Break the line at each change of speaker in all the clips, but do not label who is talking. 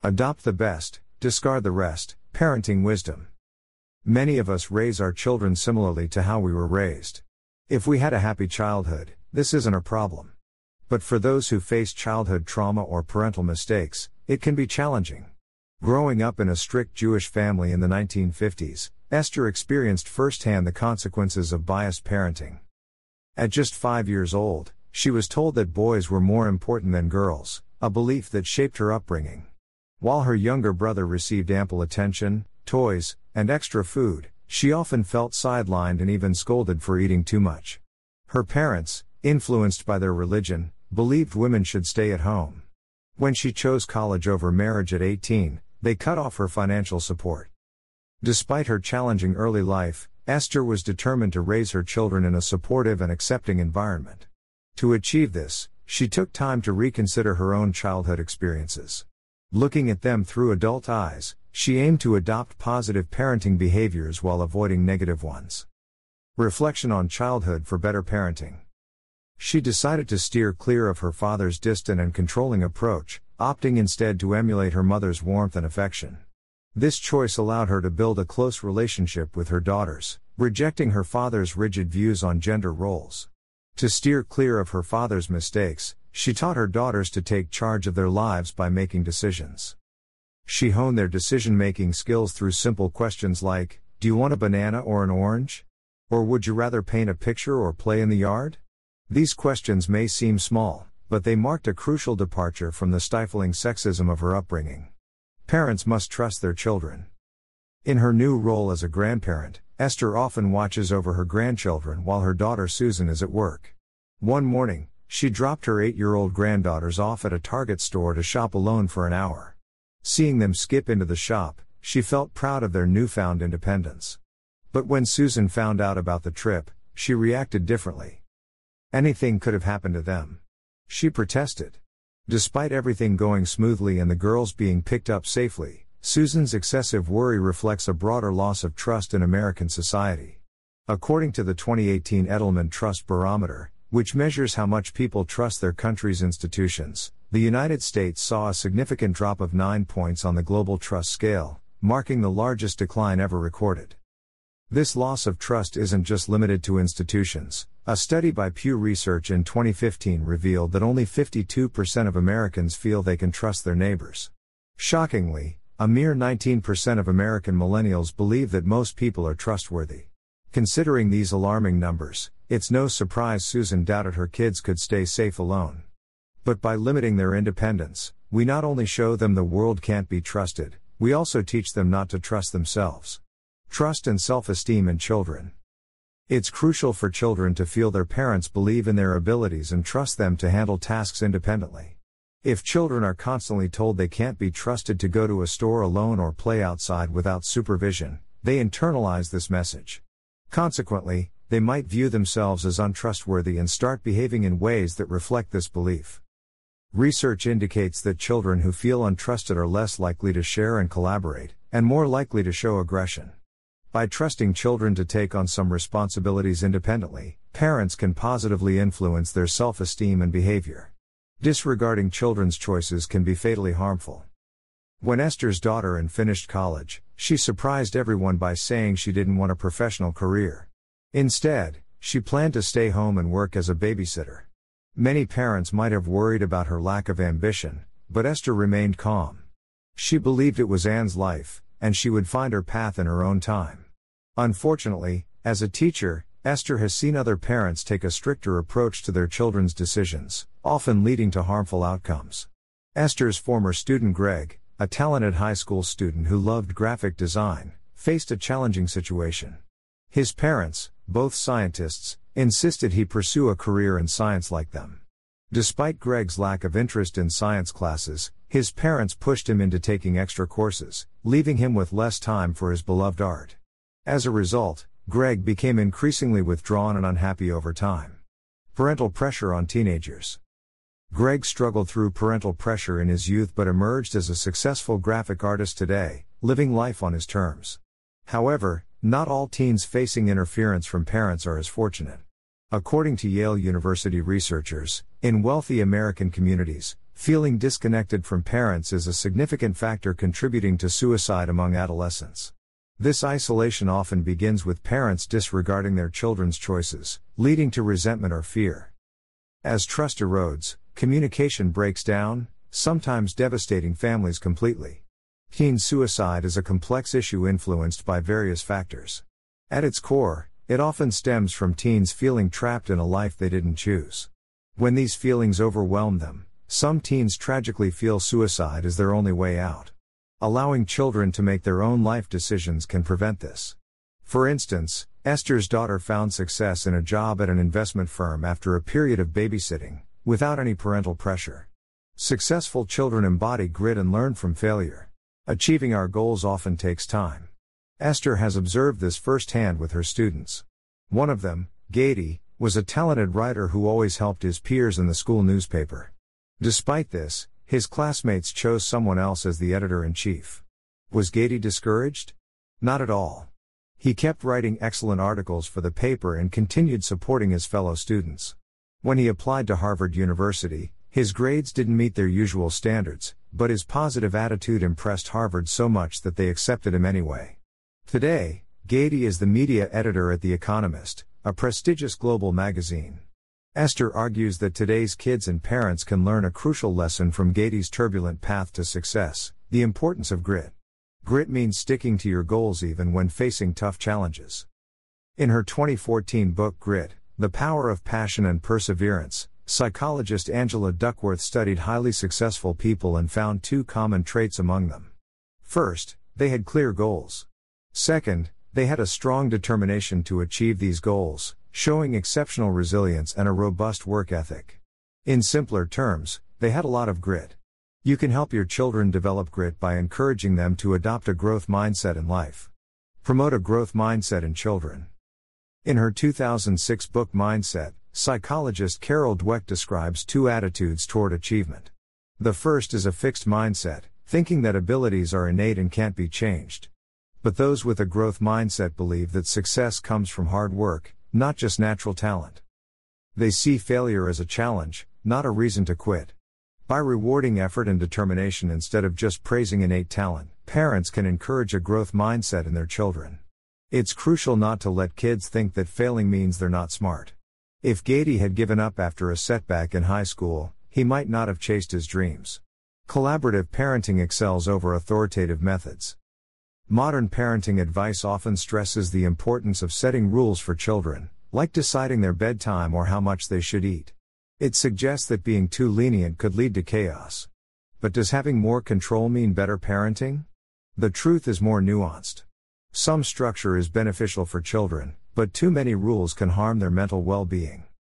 Adopt the best, discard the rest, parenting wisdom. Many of us raise our children similarly to how we were raised. If we had a happy childhood, this isn't a problem. But for those who face childhood trauma or parental mistakes, it can be challenging. Growing up in a strict Jewish family in the 1950s, Esther experienced firsthand the consequences of biased parenting. At just 5 years old, she was told that boys were more important than girls, a belief that shaped her upbringing. While her younger brother received ample attention, toys, and extra food, she often felt sidelined and even scolded for eating too much. Her parents, influenced by their religion, believed women should stay at home. When she chose college over marriage at 18, they cut off her financial support. Despite her challenging early life, Esther was determined to raise her children in a supportive and accepting environment. To achieve this, she took time to reconsider her own childhood experiences. Looking at them through adult eyes, she aimed to adopt positive parenting behaviors while avoiding negative ones. Reflection on childhood for better parenting. She decided to steer clear of her father's distant and controlling approach, opting instead to emulate her mother's warmth and affection. This choice allowed her to build a close relationship with her daughters, rejecting her father's rigid views on gender roles. To steer clear of her father's mistakes, she taught her daughters to take charge of their lives by making decisions. She honed their decision-making skills through simple questions like, "Do you want a banana or an orange? Or would you rather paint a picture or play in the yard?" These questions may seem small, but they marked a crucial departure from the stifling sexism of her upbringing. Parents must trust their children. In her new role as a grandparent, Esther often watches over her grandchildren while her daughter Susan is at work. One morning, she dropped her 8-year-old granddaughters off at a Target store to shop alone for an hour. Seeing them skip into the shop, she felt proud of their newfound independence. But when Susan found out about the trip, she reacted differently. Anything could have happened to them. She protested. Despite everything going smoothly and the girls being picked up safely, Susan's excessive worry reflects a broader loss of trust in American society. According to the 2018 Edelman Trust Barometer, which measures how much people trust their country's institutions, the United States saw a significant drop of 9 points on the global trust scale, marking the largest decline ever recorded. This loss of trust isn't just limited to institutions. A study by Pew Research in 2015 revealed that only 52% of Americans feel they can trust their neighbors. Shockingly, a mere 19% of American millennials believe that most people are trustworthy. Considering these alarming numbers, it's no surprise Susan doubted her kids could stay safe alone. But by limiting their independence, we not only show them the world can't be trusted, we also teach them not to trust themselves. Trust and self-esteem in children. It's crucial for children to feel their parents believe in their abilities and trust them to handle tasks independently. If children are constantly told they can't be trusted to go to a store alone or play outside without supervision, they internalize this message. Consequently, they might view themselves as untrustworthy and start behaving in ways that reflect this belief. Research indicates that children who feel untrusted are less likely to share and collaborate, and more likely to show aggression. By trusting children to take on some responsibilities independently, parents can positively influence their self-esteem and behavior. Disregarding children's choices can be fatally harmful. When Esther's daughter finished college, she surprised everyone by saying she didn't want a professional career. Instead, she planned to stay home and work as a babysitter. Many parents might have worried about her lack of ambition, but Esther remained calm. She believed it was Anne's life, and she would find her path in her own time. Unfortunately, as a teacher, Esther has seen other parents take a stricter approach to their children's decisions, often leading to harmful outcomes. Esther's former student Greg, a talented high school student who loved graphic design, faced a challenging situation. His parents, both scientists, insisted he pursue a career in science like them. Despite Greg's lack of interest in science classes, his parents pushed him into taking extra courses, leaving him with less time for his beloved art. As a result, Greg became increasingly withdrawn and unhappy over time. Parental pressure on teenagers. Greg struggled through parental pressure in his youth but emerged as a successful graphic artist today, living life on his terms. However, not all teens facing interference from parents are as fortunate. According to Yale University researchers, in wealthy American communities, Feeling disconnected from parents is a significant factor contributing to suicide among adolescents. This isolation often begins with parents disregarding their children's choices, leading to resentment or fear. As trust erodes, communication breaks down, sometimes devastating families completely. Teen suicide is a complex issue influenced by various factors. At its core, it often stems from teens feeling trapped in a life they didn't choose. When these feelings overwhelm them, some teens tragically feel suicide is their only way out. Allowing children to make their own life decisions can prevent this. For instance, Esther's daughter found success in a job at an investment firm after a period of babysitting, without any parental pressure. Successful children embody grit and learn from failure. Achieving our goals often takes time. Esther has observed this firsthand with her students. One of them, Gady, was a talented writer who always helped his peers in the school newspaper. Despite this, his classmates chose someone else as the editor-in-chief. Was Gady discouraged? Not at all. He kept writing excellent articles for the paper and continued supporting his fellow students. When he applied to Harvard University, his grades didn't meet their usual standards, but his positive attitude impressed Harvard so much that they accepted him anyway. Today, Gady is the media editor at The Economist, a prestigious global magazine. Esther argues that today's kids and parents can learn a crucial lesson from Gady's turbulent path to success: the importance of grit. Grit means sticking to your goals even when facing tough challenges. In her 2014 book Grit, The Power of Passion and Perseverance, psychologist Angela Duckworth studied highly successful people and found two common traits among them. First, they had clear goals. Second, they had a strong determination to achieve these goals, showing exceptional resilience and a robust work ethic. In simpler terms, they had a lot of grit. You can help your children develop grit by encouraging them to adopt a growth mindset in life. Promote a growth mindset in children. In her 2006 book Mindset, psychologist Carol Dweck describes two attitudes toward achievement. The first is a fixed mindset, thinking that abilities are innate and can't be changed. But those with a growth mindset believe that success comes from hard work, not just natural talent. They see failure as a challenge, not a reason to quit. By rewarding effort and determination instead of just praising innate talent, parents can encourage a growth mindset in their children. It's crucial not to let kids think that failing means they're not smart. If Gady had given up after a setback in high school, he might not have chased his dreams. Collaborative parenting excels over authoritative methods. Modern parenting advice often stresses the importance of setting rules for children, like deciding their bedtime or how much they should eat. It suggests that being too lenient could lead to chaos. But does having more control mean better parenting? The truth is more nuanced. Some structure is beneficial for children, but too many rules can harm their mental well-being.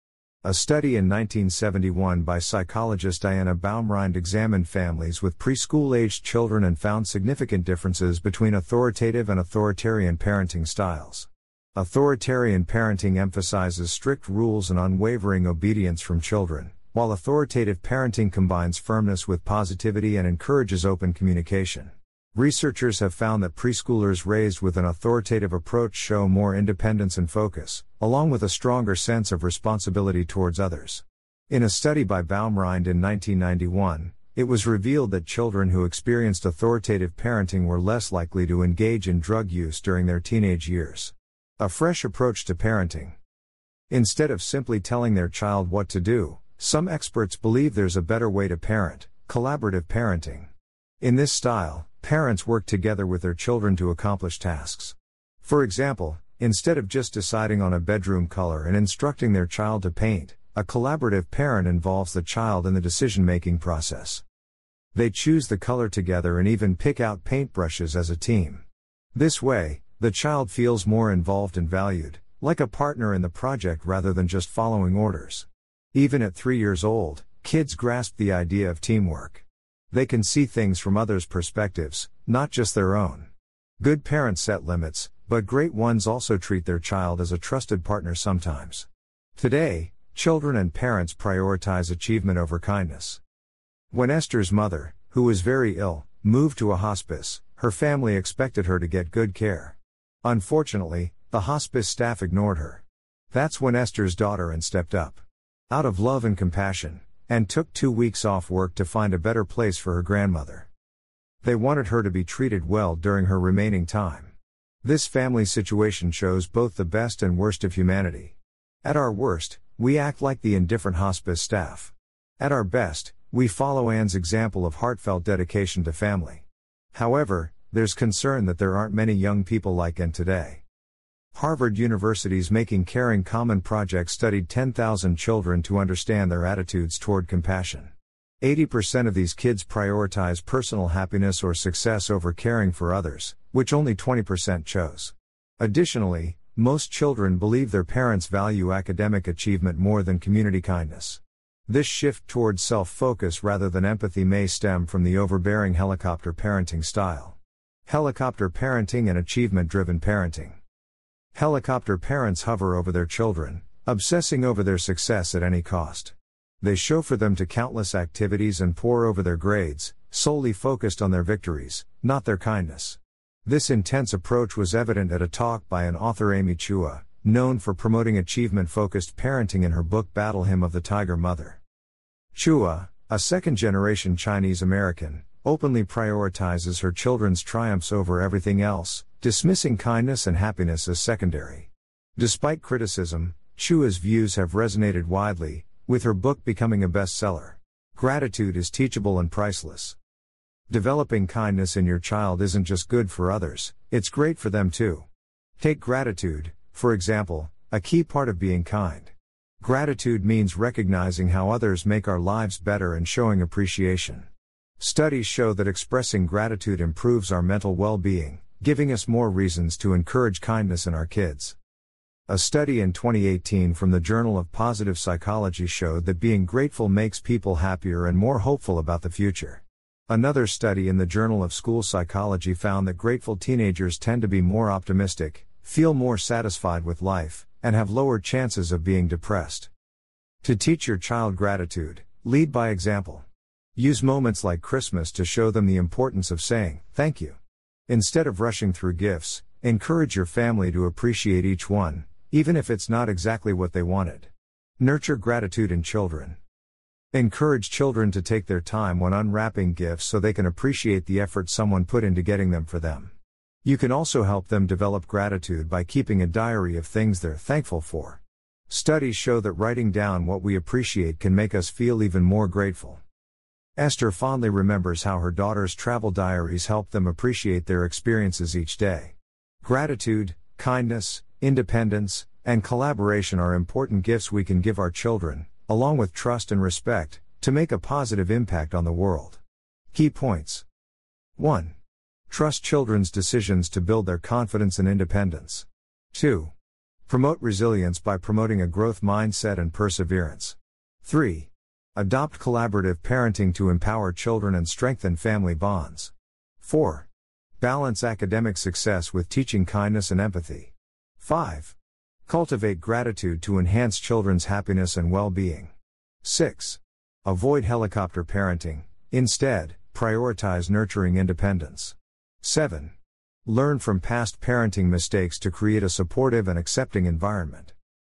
A study in 1971 by psychologist Diana Baumrind examined families with preschool-aged children and found significant differences between authoritative and authoritarian parenting styles. Authoritarian parenting emphasizes strict rules and unwavering obedience from children, while authoritative parenting combines firmness with positivity and encourages open communication. Researchers have found that preschoolers raised with an authoritative approach show more independence and focus, along with a stronger sense of responsibility towards others. In a study by Baumrind in 1991, it was revealed that children who experienced authoritative parenting were less likely to engage in drug use during their teenage years. A fresh approach to parenting. Instead of simply telling their child what to do, some experts believe there's a better way to parent: collaborative parenting. In this style, parents work together with their children to accomplish tasks. For example, instead of just deciding on a bedroom color and instructing their child to paint, a collaborative parent involves the child in the decision-making process. They choose the color together and even pick out paintbrushes as a team. This way, the child feels more involved and valued, like a partner in the project rather than just following orders. Even at 3 years old, kids grasp the idea of teamwork. They can see things from others' perspectives, not just their own. Good parents set limits, but great ones also treat their child as a trusted partner sometimes. Today, children and parents prioritize achievement over kindness. When Esther's mother, who was very ill, moved to a hospice, her family expected her to get good care. Unfortunately, the hospice staff ignored her. That's when Esther's daughter stepped up. Out of love and compassion, and took 2 weeks off work to find a better place for her grandmother. They wanted her to be treated well during her remaining time. This family situation shows both the best and worst of humanity. At our worst, we act like the indifferent hospice staff. At our best, we follow Anne's example of heartfelt dedication to family. However, there's concern that there aren't many young people like Anne today. Harvard University's Making Caring Common project studied 10,000 children to understand their attitudes toward compassion. 80% of these kids prioritize personal happiness or success over caring for others, which only 20% chose. Additionally, most children believe their parents value academic achievement more than community kindness. This shift towards self-focus rather than empathy may stem from the overbearing helicopter parenting style. Helicopter parenting and achievement-driven parenting. Helicopter parents hover over their children, obsessing over their success at any cost. They chauffeur them to countless activities and pore over their grades, solely focused on their victories, not their kindness. This intense approach was evident at a talk by an author, Amy Chua, known for promoting achievement-focused parenting in her book Battle Hymn of the Tiger Mother. Chua, a second-generation Chinese American, openly prioritizes her children's triumphs over everything else, dismissing kindness and happiness as secondary. Despite criticism, Chua's views have resonated widely, with her book becoming a bestseller. Gratitude is teachable and priceless. Developing kindness in your child isn't just good for others, it's great for them too. Take gratitude, for example, a key part of being kind. Gratitude means recognizing how others make our lives better and showing appreciation. Studies show that expressing gratitude improves our mental well-being, giving us more reasons to encourage kindness in our kids. A study in 2018 from the Journal of Positive Psychology showed that being grateful makes people happier and more hopeful about the future. Another study in the Journal of School Psychology found that grateful teenagers tend to be more optimistic, feel more satisfied with life, and have lower chances of being depressed. To teach your child gratitude, lead by example. Use moments like Christmas to show them the importance of saying, "Thank you." Instead of rushing through gifts, encourage your family to appreciate each one, even if it's not exactly what they wanted. Nurture gratitude in children. Encourage children to take their time when unwrapping gifts so they can appreciate the effort someone put into getting them for them. You can also help them develop gratitude by keeping a diary of things they're thankful for. Studies show that writing down what we appreciate can make us feel even more grateful. Esther fondly remembers how her daughter's travel diaries helped them appreciate their experiences each day. Gratitude, kindness, independence, and collaboration are important gifts we can give our children, along with trust and respect, to make a positive impact on the world. Key points. 1. Trust children's decisions to build their confidence and independence. 2. Promote resilience by promoting a growth mindset and perseverance. 3. Adopt collaborative parenting to empower children and strengthen family bonds. 4. Balance academic success with teaching kindness and empathy. 5. Cultivate gratitude to enhance children's happiness and well-being. 6. Avoid helicopter parenting, instead, prioritize nurturing independence. 7. Learn from past parenting mistakes to create a supportive and accepting environment.